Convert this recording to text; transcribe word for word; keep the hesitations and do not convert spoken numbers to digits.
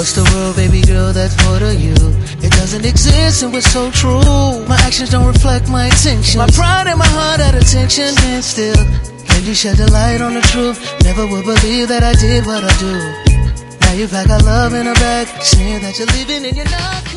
against the world, baby girl, that's more to you. It doesn't exist and we're so true. My actions don't reflect my intentions. My pride and my heart at attention, and still can you shed the light on the truth? Never would believe that I did what I do. Now you pack our love in a bag, saying that you're leaving and you're not.